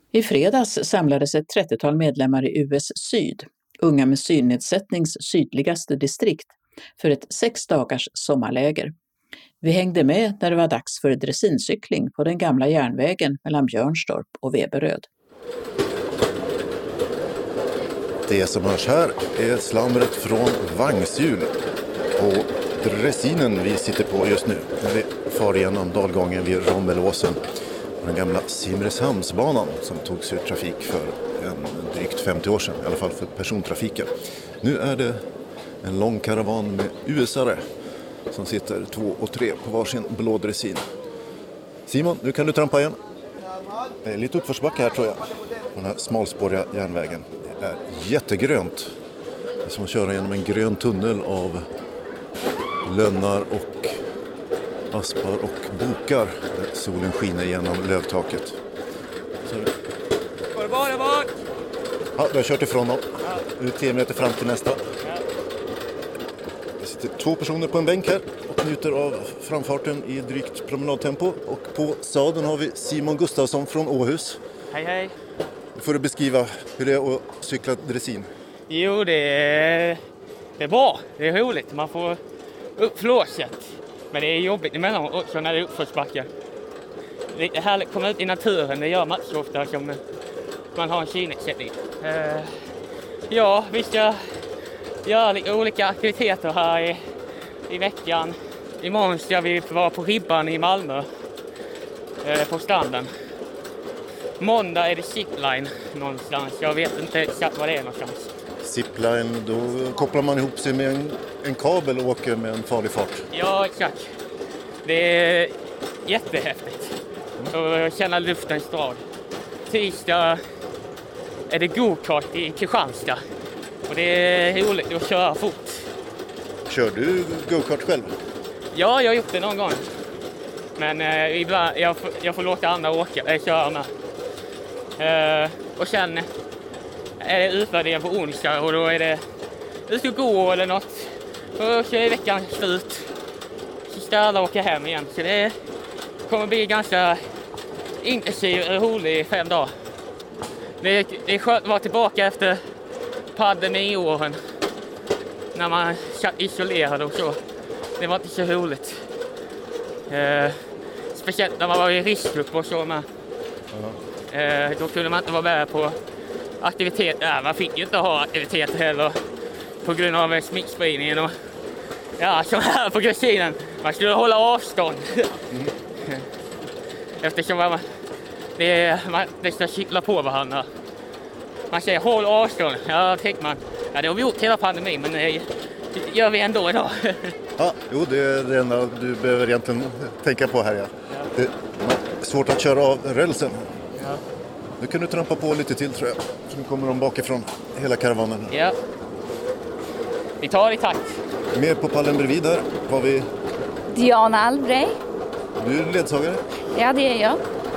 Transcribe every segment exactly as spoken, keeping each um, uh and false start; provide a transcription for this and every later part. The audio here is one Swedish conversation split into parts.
I fredags samlades ett trettiotal medlemmar i U S Syd, Unga med synnedsättnings sydligaste distrikt, för ett sex dagars sommarläger. Vi hängde med när det var dags för dressincykling på den gamla järnvägen mellan Björnstorp och Veberöd. Det som hörs här är slamret från vagnshjul på dressinen vi sitter på just nu. När vi far igenom dalgången vid Rommelåsen på den gamla Simrishamnsbanan som togs ur trafik för en drygt femtio år sedan, i alla fall för persontrafiken. Nu är det en lång karavan med U S-are som sitter två och tre på varsin blå dressin. Simon, nu kan du trampa igen. Det är lite uppförsbacke här tror jag, på den här smalspåriga järnvägen. Det är jättegrönt. Det är som att köra genom en grön tunnel av lönnar och aspar och bokar där solen skiner genom lövtaket. Var det bara bak? Ja, du har kört ifrån dem. Nu är tio meter fram till nästa. Det sitter två personer på en bänk här och njuter av framfarten i drygt promenadtempo. Och på sadeln har vi Simon Gustafsson från Åhus. Hej hej. Nu får du beskriva hur det är att cykla dressin. Jo, det är, det är bra. Det är roligt. Man får upp flåset. Men det är jobbigt emellan också när det är uppförsbacke. Det är härligt att komma ut i naturen. Det gör man så ofta som man har en synnedsättning. Uh, ja, vi ska göra lite olika aktiviteter här i, i veckan. Imorgon ska vi vara på Ribban i Malmö. Uh, på stranden. Måndag är det zipline någonstans. Jag vet inte exakt vad det är någonstans. Zipline, då kopplar man ihop sig med en, en kabel och åker med en farlig fart. Ja, exakt. Det är jättehäftigt. Att känna luftens drag. Tisdag är det go-kart i Kristianstad. Och det är roligt att köra fort. Kör du go-kart själv? Ja, jag har gjort det någon gång. Men eh, ibland, jag, får, jag får låta andra åka, äh, köra med. Eh, och sen är det utvärdering på onsdag och då är det ut och gå eller något. Och så är veckan slut. Så ska alla åka hem igen. Så det kommer bli ganska intensiv och rolig fem dagar. Det är, det är skönt att vara tillbaka efter pandemiåren. När man satt isolerad och så. Det var inte så roligt. Eh, speciellt när man var i riskgrupp och så med. Eh, då kunde man inte vara med på aktiviteter. Ja, man fick ju inte ha aktiviteter heller på grund av smittspridningen. Och, ja, som här på dressinen. Man skulle hålla avstånd. Mm. Eftersom man, det, man, det ska kittla på varandra. Man säger håll avstånd. Ja, tänker man. Ja, det har vi gjort hela pandemin, men det gör vi ändå idag. Ja, jo, det är det enda du behöver egentligen tänka på här. Ja. Ja. Det är svårt att köra av rälsen. Ja. Nu kan du trampa på lite till tror jag. Så nu kommer de bakifrån hela karavanen. Ja. Vi tar i takt. Mer på pallen bredvid där har vi Diana Albrey. Du är ledsagare? Ja, det är jag.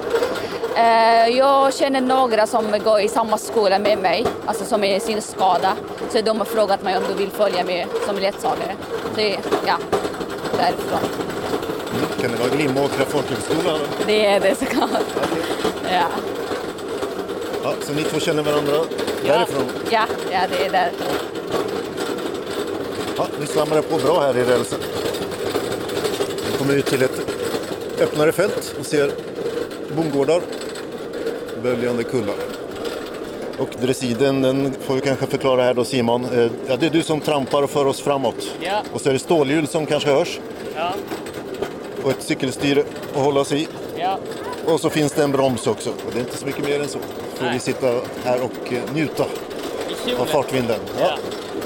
Jag känner några som går i samma skola med mig, alltså som är sin skada. Så de har frågat mig om de vill följa med som ledsagare. Så ja, därifrån. Mm. Kan det vara Glimåkra folkhögskola? Det är det såklart. Okay. Ja. Ja, så ni två känner varandra därifrån? Ja, ja, det är därifrån. Ja, vi slamrar på bra här i rälsen. Vi kommer ut till ett öppnare fält och ser bondgårdar och böljande kullar. Och dressiden, den får vi kanske förklara här då Simon. Ja, det är du som trampar och för oss framåt. Ja. Och så är det stålhjul som kanske hörs. Ja. Och ett cykelstyre att hålla sig i. Ja. Och så finns det en broms också. Och det är inte så mycket mer än så. Får vi sitta här och njuta av fartvinden. Ja. Ja.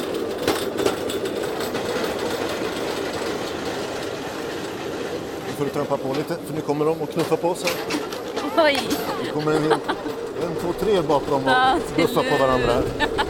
Nu får du trampa på lite, för nu kommer de och knuffar på oss här. Oj! Det kommer en, en två, tre bakom och knuffar på varandra här.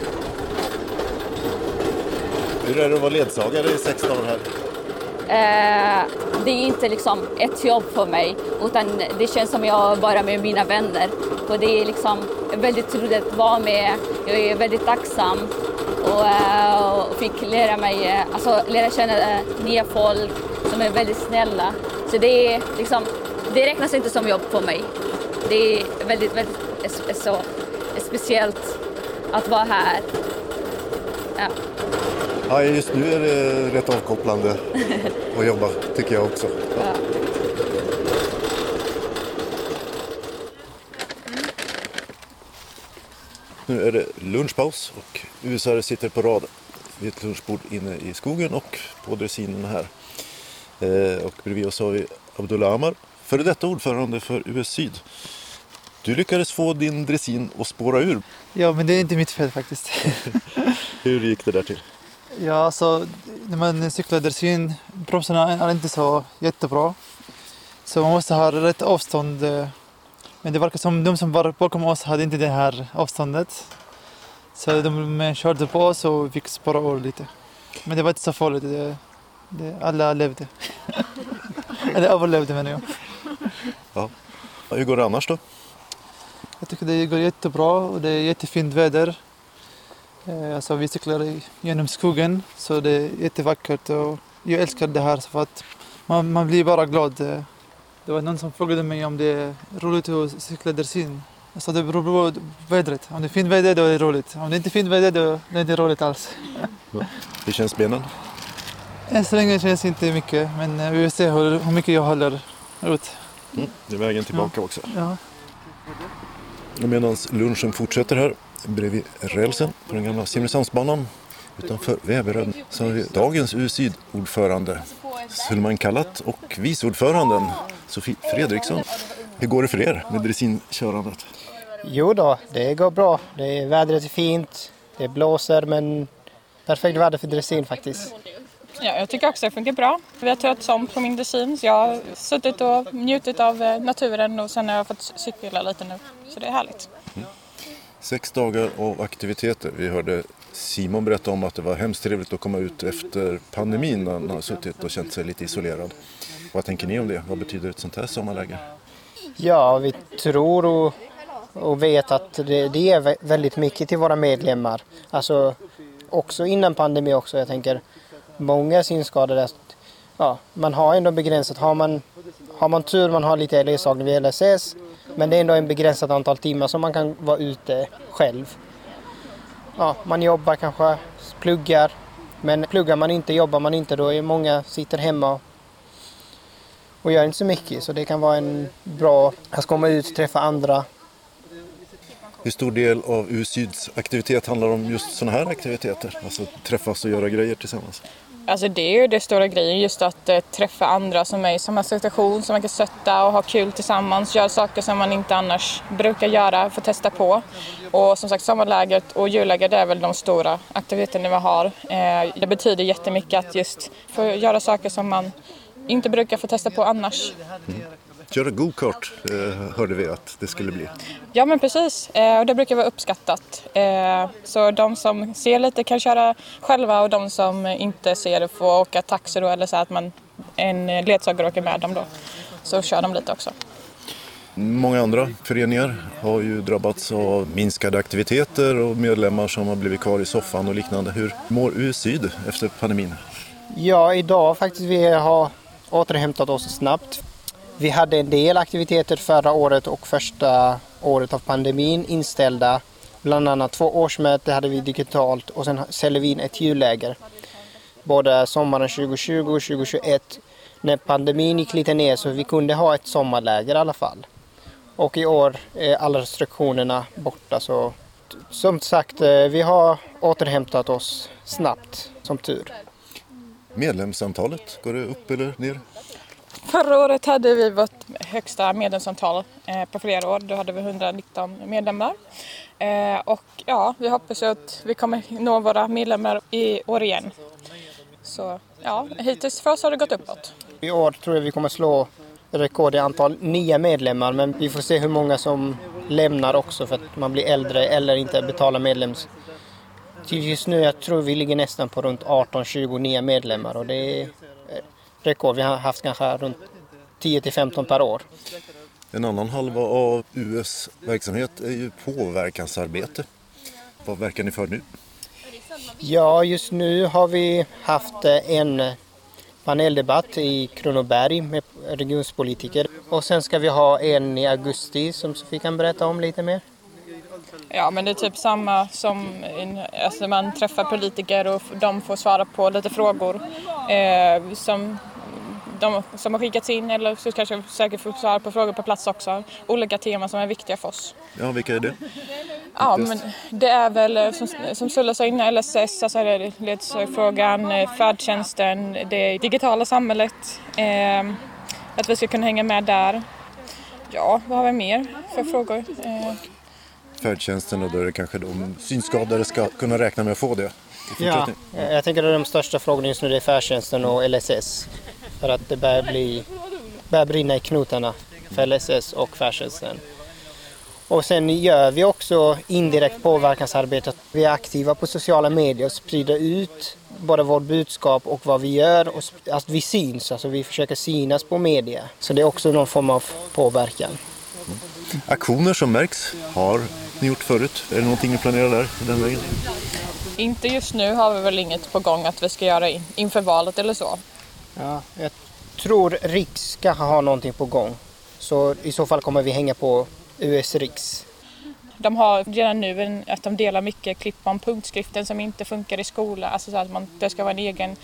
Hur är det att vara ledsagare i sex dagar här? Eh, det är inte liksom ett jobb för mig, utan det känns som jag bara med mina vänner. Och det är liksom väldigt roligt att vara med. Jag är väldigt tacksam och, eh, och fick lära mig, alltså lära känna eh, nya folk som är väldigt snälla. Så det är liksom, det räknas inte som jobb för mig. det är väldigt, väldigt es- så, speciellt att vara här. Ja. Ja, just nu är det rätt avkopplande att jobba, tycker jag också. Ja. Ja. Nu är det lunchpaus och U S-are sitter på rad vid ett lunchbord inne i skogen och på dressinen här. Eh, och bredvid oss har vi Abdullah Amar, före detta ordförande för U S Syd. Du lyckades få din dressin att spåra ur. Ja, men det är inte mitt fel faktiskt. Hur gick det där till? Ja, alltså när man cyklar dressin, bromsarna är inte så jättebra. Så man måste ha rätt avstånd. Men det verkar som de som var bakom oss hade inte det här avståndet. Så de körde på oss och fick spåra ur lite. Men det var inte så farligt. Det, det, alla levde. Eller överlevde menar jag. Ja. Hur går det annars då? Jag tycker det går jättebra och det är jättefint väder. Alltså vi cyklar genom skogen så det är jättevackert och jag älskar det här för att man, man blir bara glad. Det var någon som frågade mig om det är roligt att cykla dressin. Alltså det beror på vädret. Om det är fint väder då är det roligt. Om det inte är fint väder då är det inte roligt alls. Hur känns benen? Än så länge känns det inte mycket men vi får se hur, hur mycket jag håller ut. Mm, det är vägen tillbaka ja. också. Ja. Medan lunchen fortsätter här bredvid rälsen på den gamla Simrishamnsbanan utanför Väveröd så har vi dagens U S-ordförande Sulman Kallat och viceordföranden Sofie Fredriksson. Hur går det för er med dressinkörandet? Jo då, det går bra. Det är, vädret är fint, det blåser men perfekt väder för dressin faktiskt. Ja, jag tycker också det funkar bra. Vi har trött om på min dressin så jag har suttit och njutit av naturen och sen har jag fått cykla lite nu. Så det är härligt. Mm. Sex dagar av aktiviteter. Vi hörde Simon berätta om att det var hemskt trevligt att komma ut efter pandemin när han har suttit och känt sig lite isolerad. Vad tänker ni om det? Vad betyder ett sånt här sommarläger? Ja, vi tror och, och vet att det, det är väldigt mycket till våra medlemmar. Alltså också innan pandemin också. Jag tänker många synskadade, ja, man har ändå begränsat. Har man, har man tur, man har lite ledsagning vid L S S. Men det är ändå en begränsat antal timmar som man kan vara ute själv. Ja, man jobbar kanske, pluggar. Men pluggar man inte, jobbar man inte, då är många sitter hemma och gör inte så mycket. Så det kan vara en bra att komma ut och träffa andra. Hur stor del av U Syds aktivitet handlar om just sådana här aktiviteter? Alltså träffas och göra grejer tillsammans? Alltså det är ju det stora grejen, just att eh, träffa andra som är i samma situation, som man kan stötta och ha kul tillsammans, göra saker som man inte annars brukar göra, få testa på. Och som sagt, sommarlägret och julläger, det är väl de stora aktiviteterna vi har. Eh, det betyder jättemycket att just få göra saker som man inte brukar få testa på annars. Mm. Köra go-kart eh, hörde vi att det skulle bli. Ja men precis, eh, och det brukar vara uppskattat. Eh, så de som ser lite kan köra själva och de som inte ser det får åka taxi då, eller så att man, en ledsagare åker med dem då. Så kör de lite också. Många andra föreningar har ju drabbats av minskade aktiviteter och medlemmar som har blivit kvar i soffan och liknande. Hur mår U S Syd efter pandemin? Ja, idag faktiskt vi har återhämtat oss snabbt. Vi hade en del aktiviteter förra året och första året av pandemin inställda. Bland annat två årsmöten hade vi digitalt och sen ställde vi in ett julläger. Både sommaren tjugo tjugo och tjugo tjugoett. När pandemin gick lite ner så vi kunde ha ett sommarläger i alla fall. Och i år är alla restriktionerna borta. Så som sagt, vi har återhämtat oss snabbt, som tur. Medlemsantalet, går det upp eller ner? Förra året hade vi vårt högsta medlemsantal eh, på flera år. Då hade vi etthundranitton medlemmar. Eh, och ja, vi hoppas att vi kommer nå våra medlemmar i år igen. Så ja, hittills för oss har det gått uppåt. I år tror jag vi kommer slå rekord i antal nya medlemmar. Men vi får se hur många som lämnar också för att man blir äldre eller inte betalar medlems. Just nu jag tror vi ligger nästan på runt arton tjugo nya medlemmar och det är rekord. Vi har haft kanske runt tio till femton per år. En annan halva av U S verksamhet är ju påverkansarbete. Vad verkar ni för nu? Ja, just nu har vi haft en paneldebatt i Kronoberg med regionspolitiker. Och sen ska vi ha en i augusti som Sofie kan berätta om lite mer. Ja, men det är typ samma som in, alltså man träffar politiker och de får svara på lite frågor eh, som, de, som har skickats in, eller så kanske säkert får svara på frågor på plats också. Olika teman som är viktiga för oss. Ja, vilka är det? Ja, men det är väl som, som Sulla sa innan, L S S, alltså är det ledsfrågan, färdtjänsten, det digitala samhället, eh, att vi ska kunna hänga med där. Ja, vad har vi mer för frågor? Eh, Färdtjänsten, och då är det kanske de synskadade ska kunna räkna med att få det. Ja, jag tänker att de största frågorna just nu är färdtjänsten och L S S. För att det börjar, bli, börjar brinna i knotarna för L S S och färdtjänsten. Och sen gör vi också indirekt påverkansarbete. Vi är aktiva på sociala medier och sprider ut både vårt budskap och vad vi gör. Och att vi syns, alltså vi försöker synas på media. Så det är också någon form av påverkan. Mm. Aktioner som märks har ni gjort förut? Är det någonting ni planerar där i den vägen? Inte just nu har vi väl inget på gång att vi ska göra in, inför valet eller så. Ja, jag tror Riks ska ha någonting på gång. Så i så fall kommer vi hänga på U S Riks. De har redan nu en, att de delar mycket klipp om punktskriften som inte funkar i skolan. Alltså så att man, det ska vara en egen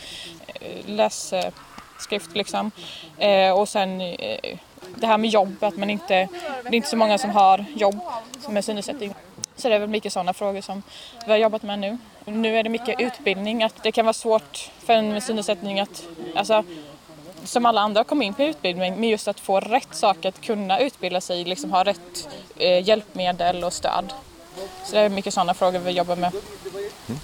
lässkrift liksom. Eh, och sen eh, det här med jobb, att man inte, det är inte så många som har jobb som är synnedsättning. Så det är väl mycket sådana frågor som vi har jobbat med nu. Nu är det mycket utbildning, att det kan vara svårt för en med synnedsättning att, alltså, som alla andra kommer in på utbildning, men just att få rätt saker, att kunna utbilda sig, liksom ha rätt eh, hjälpmedel och stöd. Så det är mycket sådana frågor vi jobbar med. Mm.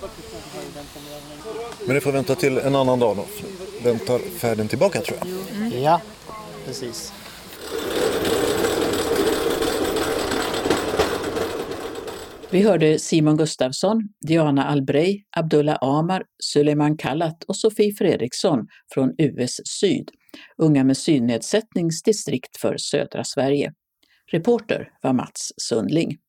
Men det får vänta till en annan dag då. Väntar färden tillbaka, tror jag. Mm. Ja, precis. Vi hörde Simon Gustafsson, Diana Albrej, Abdullah Amar, Suleiman Kallat och Sofie Fredriksson från U S Syd, Unga med synnedsättningsdistrikt för södra Sverige. Reporter var Mats Sundling.